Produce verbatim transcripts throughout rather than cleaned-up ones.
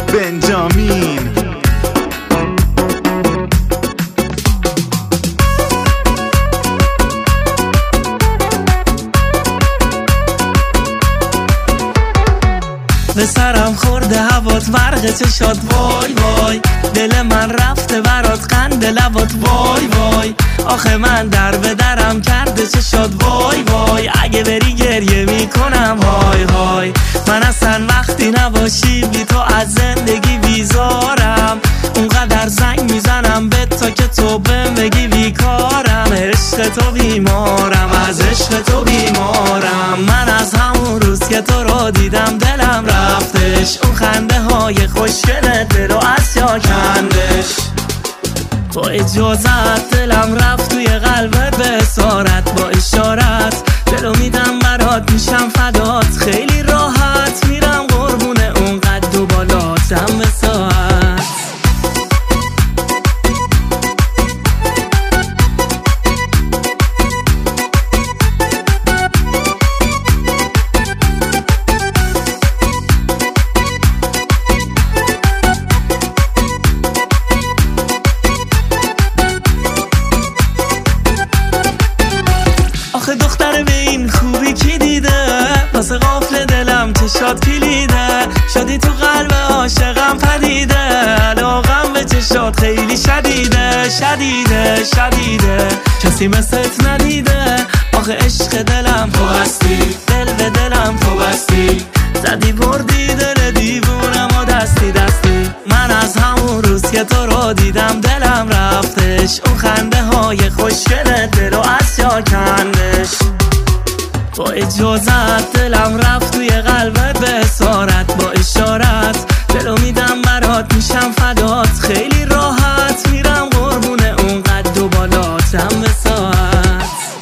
بنجامین. به سرم خورده هوات برق چشات وای وای، دل من رفته برات قند لبات وای وای، آخه من در به درم کرده چشات وای وای، اگه بری گریه میکنم های های. من اصلا وقتی نباشی بی تو از زندگی بیزارم، اونقدر زنگ میزنم به تا که تو بهم بگی بیکارم. عشق تو بیمارم، از عشق تو بیمارم. من از همون روز که تو رو دیدم دلم رفتش، اون خنده های خوشگلت دلو از جا کندش. با اجازت دلم رفت توی قلبت به اسارت، با اشارت دلو میدم برات میشم فدات، خیلی راحت میرم قربون اون قد و بالاتم به ساعت. آخه دختر به این خوبی کی دیده، واسه قفل دلم چشات کلیده، شدی تو قلب عاشقم پدیده، علاقم به چشات خیلی شدیده شدیده شدیده، کسی مثلت ندیده. آخه عشق دلم تو هستی، دل به دلم تو بستی، زدی بردی دل دیوونم و دستی دستی. من از همون روز که تو رو دیدم دلم رفتش، اون خنده های خوشگلت دلو از جا کندش. با اجازت دلم رفت توی قلبت به اسارت، با اشارت دلو میدم برات میشم فدات، خیلی راحت میرم قربون اون قد و بالاتم به ساعت.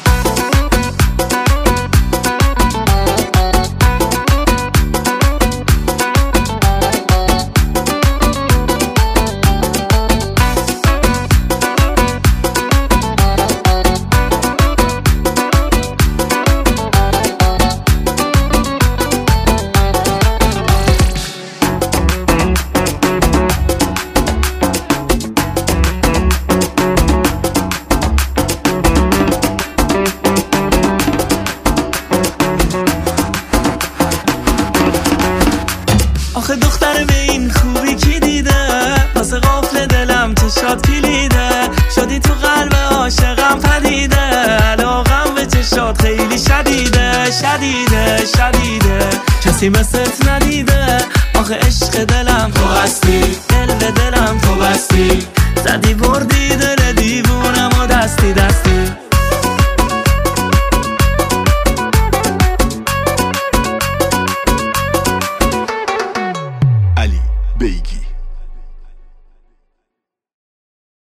آخه دختر به این خوبی کی دیده، واسه قفل دلم چشات کلیده، شدی تو قلب عاشقم پدیده، علاقم به چشات خیلی شدیده شدیده شدیده، کسی مثلت ندیده. آخه عشق دلم تو هستی،